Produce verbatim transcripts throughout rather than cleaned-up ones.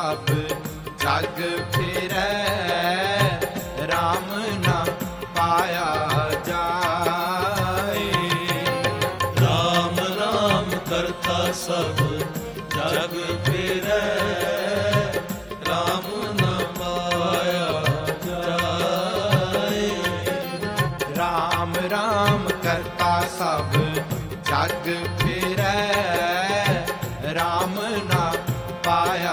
ਸਭ ਜਗ ਫਿਰੈ, ਰਾਮ ਨਾ ਪਾਇਆ ਜਾਏ। ਰਾਮ ਰਾਮ ਕਰਤਾ ਸਭ ਜਗ ਫਿਰੈ, ਰਾਮ ਨਾ ਪਾਇਆ ਜਾਏ। ਰਾਮ ਰਾਮ ਕਰਤਾ ਸਭ ਜਗ ਫਿਰੈ, ਰਾਮ ਨਾ ਪਾਇਆ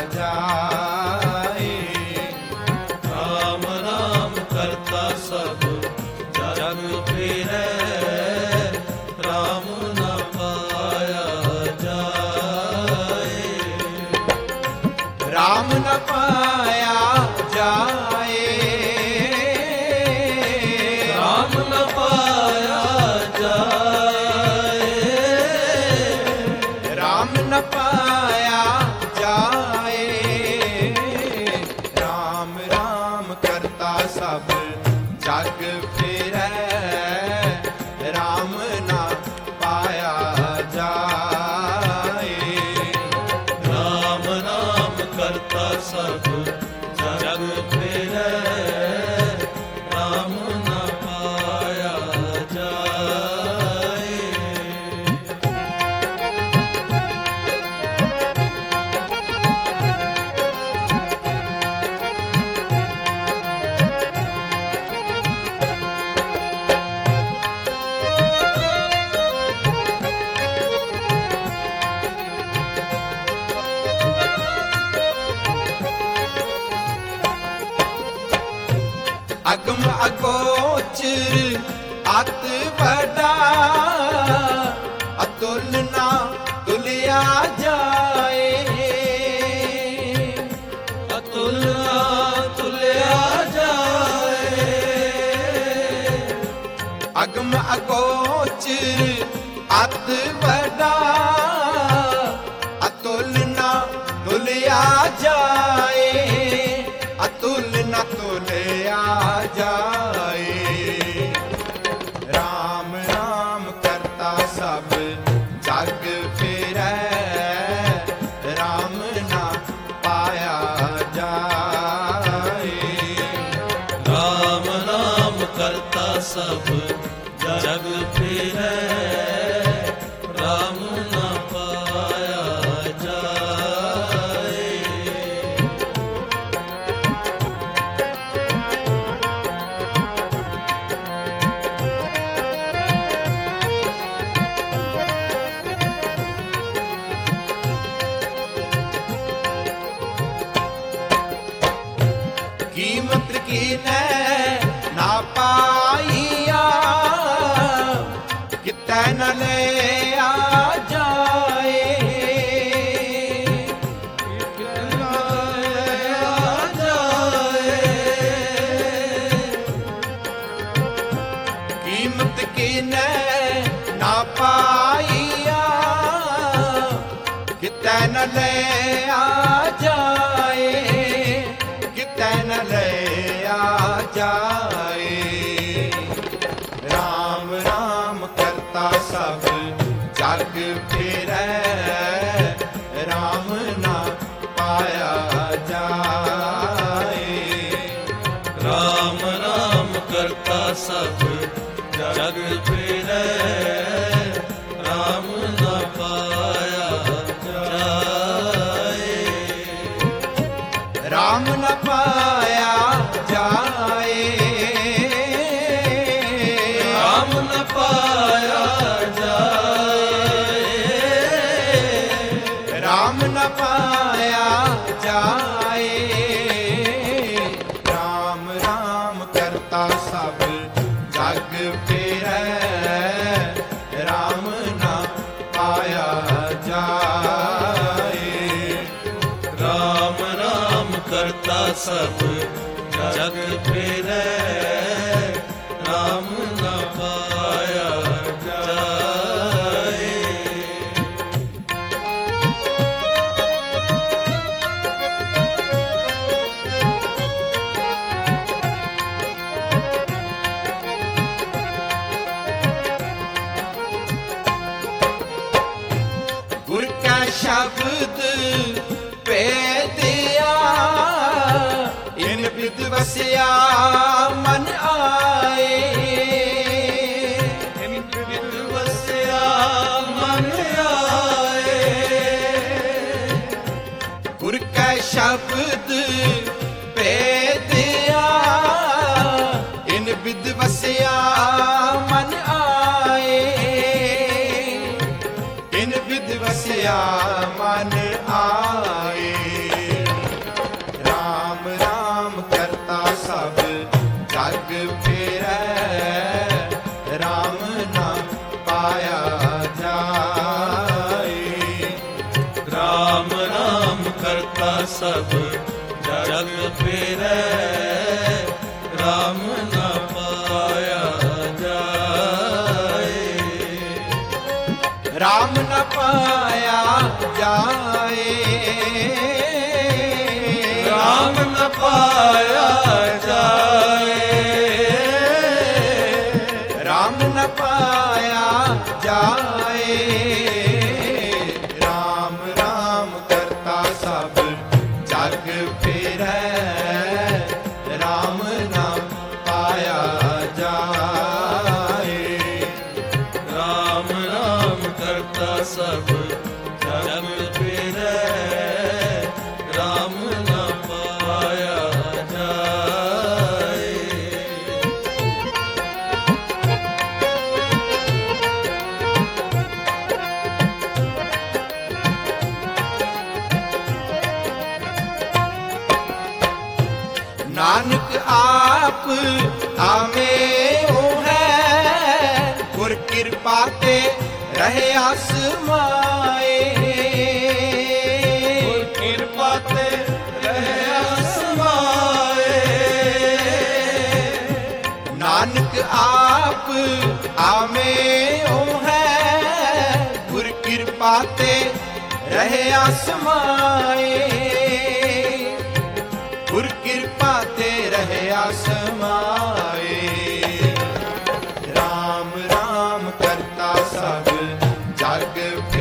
ਜਾਏ। ਰਾਮ ਰਾਮ ਕਰਤਾ ਸਭ ਜਗ ਫਿਰੈ, ਰਾਮ ਨਾ ਪਾਇਆ ਜਾਏ। ਰਾਮ ਨ ਪਾਇਆ ਜਾਏ, ਰਾਮ ਨ ਪਾਇਆ ਜਾਏ। ਰਾਮ ਨ ਪਾਇਆ ਜਾਏ। ਰਾਮ ਰਾਮ ਕਰਤਾ ਸਭ ਜਗ ਫਿਰੈ, ਰਾਮ ਨਾ ਪਾਇਆ ਜਾਏ। ਰਾਮ ਰਾਮ ਕਰਤਾ ਸਭ ਜਗ ਫਿਰੈ, ਰਾਮ ਨਾ ਪਾਇਆ ਜਾਏ। ਅਗਮ ਅਗੋਚਰ ਅਤ ਵੱਡਾ, ਅਤੁਲ ਨਾ ਤੁਲਿਆ ਜਾਏ। ਅਤੁਲ ਨਾ ਤੁਲਿਆ ਜਾਏ। ਅਗਮ ਅਗੋਚਰ ਅਤ ਵੱਡਾ, ਅਤੁਲ ਨਾ ਤੁਲਿਆ ਜਾਏ। ਅਤੁਲ ਨਾ ਤੁਲਿਆ ਜਾਏ। ਰਾਮ ਰਾਮ ਕਰਤਾ ਸਭ ਜਗ ਫਿਰੈ, ਰਾਮ ਨਾ ਪਾਇਆ ਜਾਏ। ਰਾਮ ਨਾਮ ਕਰਤਾ ਸਭ ਜਗ ਫਿਰੈ, ਰਾਮ ਨਾ ਪਾਇਆ ਜਾਏ। ਕੀਮਤ ਕੀਨੈ ਨਾ ਪਾਈਆ, ਕਿਤੈ ਨ ਲਿਆ ਜਾਏ। ਕਿਤੈ ਨ ਲਿਆ ਜਾਏ। ਕੀਮਤ ਕੀਨੈ ਨਾ ਪਾਈਆ, ਕਿਤੈ ਨ ਲਿਆ ਜਾਏ। ਕਿਤੈ ਨ ਲਿਆ ਜਾਏ। ਰਾਮ ਰਾਮ ਕਰਤਾ ਸਭ ਜਗ ਫਿਰੈ, ਰਾਮ ਨਾ ਪਾਇਆ ਜਾਏ। ਰਾਮ ਨਾਮ ਕਰਤਾ ਸਭ ਜਗ ਫਿਰੈ, ਰਾਮ ਨਾ ਪਾਇਆ ਜਾਏ। ਰਾਮ ਨ ਪਾਇਆ ਜਾਏ। ਰਾਮ ਨ ਪਾਇਆ ਜਾਏ। ਰਾਮ ਨ ਪਾਇਆ ਜਾਏ। ਰਾਮ ਰਾਮ ਕਰਤਾ ਸਭ ਜਗ ਫਿਰੈ, ਰਾਮ ਨਾ ਪਾਇਆ ਜਾਏ। ਰਾਮ ਰਾਮ ਕਰਤਾ ਸਭ ਜਗ ਫਿਰੈ, ਰਾਮ ਨਾ ਪਾਇਆ ਜਾਏ। ਗੁਰ ਕਾ ਸ਼ਬਦ ਭੇਦ कै शब्द भेदिया इन विद वसिया मन आए इन विद वसिया मन आए राम राम करता सब जग फेरै राम नाम पाया जाए राम राम करता सब जग फेरै राम न पाया जाए राम न पाया जाए राम न पाया जाए राम न पाया जाए राम राम करता सब जग फेरै राम नाम पाया जाए राम राम करता सब जग फेरै राम न पाया जाए नानक आप आवे ओ है गुर कृपा ते रहे आसमाए गुर कृपा ते रहे आसमाए नानक आप आवे ओ है गुर कृपा ते रहे आसमाए गुर कृपा ते रहे आसमाए राम राम करता सब जग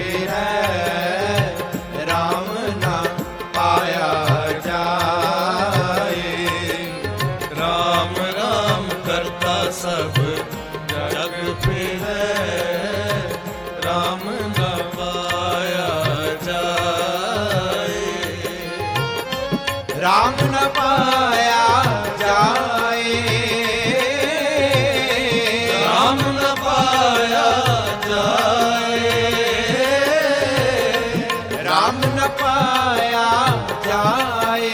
फेरै राम नाम पाया जाए राम राम करता सब जग फेरै राम न पाया जाए राम न पाया जाए राम न पाया जाए राम न पाया जाए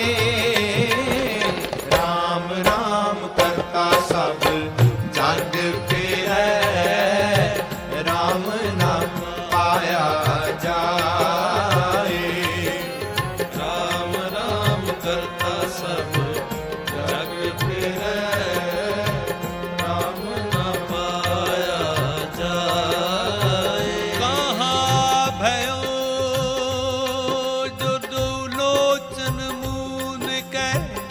राम राम करता सब जग फेरै राम नाम पाया जाए राम राम करता सब जग फेरै राम न पाया जाए कहाँ भयो जो दो लोचन मून कै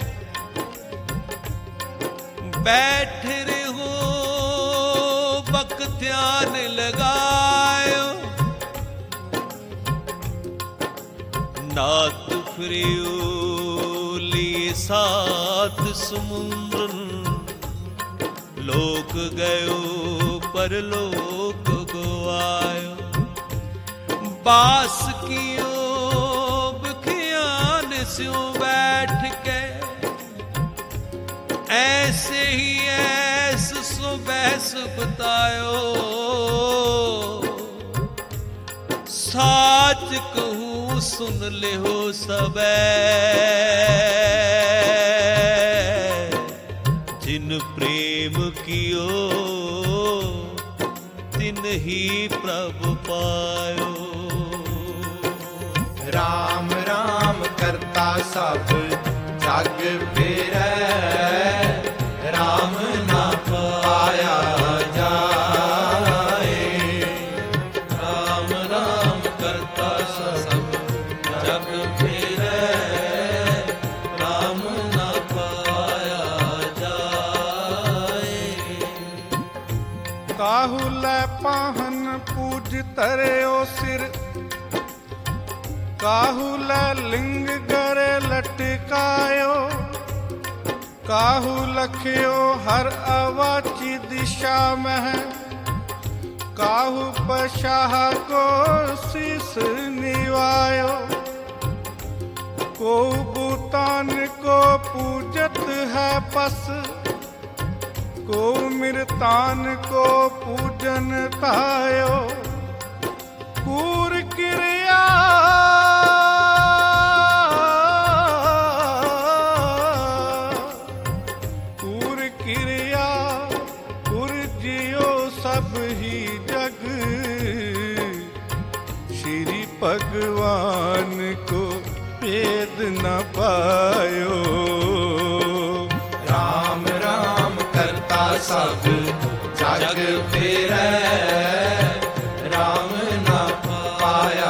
बैठ रहो बक ध्यान लगायो नाथ फिरियो लिए साथ समुद्रन लोक गयो परलोक गवायो बास कियो बखियान स्यों बैठ के ऐसे ही ऐस सो बहस बतायो साच कहूँ सुन ले हो सबे जिन प्रेम कियो तिन ही प्रभु पायो राम राम करता सब जग फेरै राम नाम पाया जाए राम राम करता सब जग फेरै राम न पाया जाए काहू लै पाहन पूज तरियो सिर काहू लै लिंग गरे लटकायो काहू लखियो हर अवाची दिशा में काहू पशाह को शीस निवायो को भूतान को पूजत है पस, को मिरतान को पूजन तायो। कूर क्रिया कूर क्रिया कुर जियो सब ही जग, श्री भगवान को भेद न पायो। राम राम करता सब जग फेरै, राम ना पाया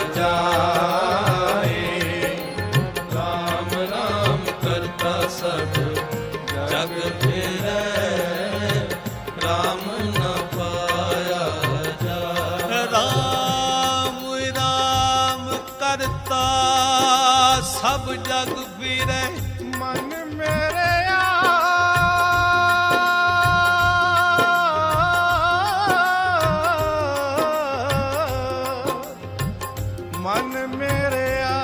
जाए। राम राम करता सब जग फेरै, राम ना पाया जाए। राम राम करता सब जग फिरै, मन मेरे मन मेरे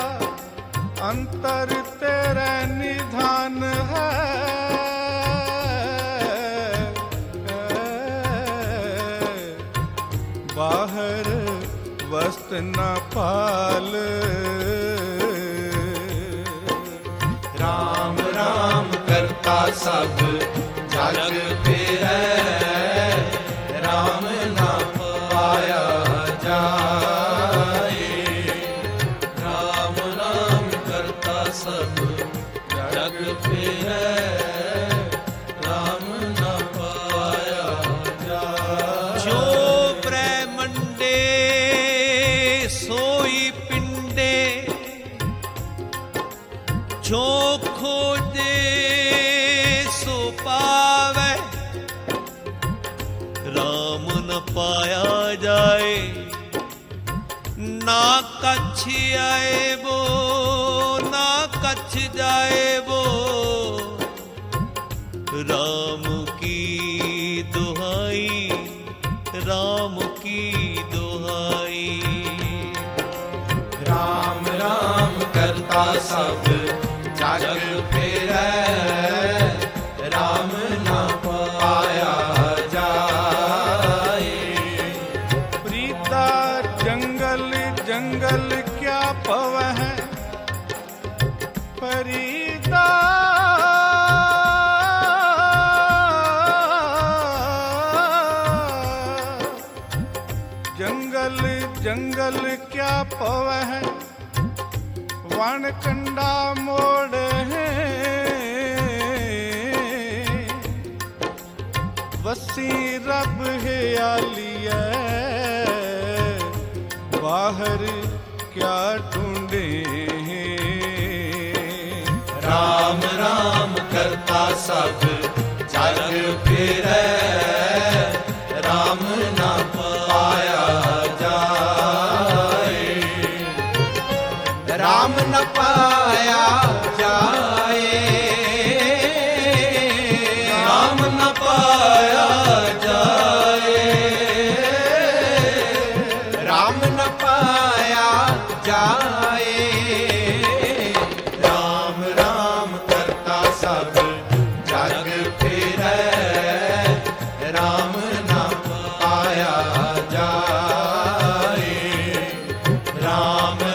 अंतर तेरा निधान है। बाहर वस्त न पाल। राम राम करता सब जग फेरै, राम ना पाया जाए। राम राम करता सब जग फेरै, राम ना पाया जाए। जो ब्रह्मंडे सोई पिंडे, जो खोजे सो पावे। राम न पाया जाए, ना कछ आए वो ना कछ जाए वो। राम की दुहाई राम की दुहाई। राम राम करता सब जग फेरै, राम ना पाया जाए। प्रीता जंगल जंगल क्या पवह है, फरीदा जंगल जंगल क्या पवह है। वन कंडा मोड़ है, वसी रब है आलिया। बाहर क्या ढूंढे हैं। राम राम करता सब जग फेरै, राम ना पाया जाए। राम न पाया जाए, राम न पाया जाए। राम न पाया जाए। राम राम करता सब जग फेरै, राम न पाया जाए। राम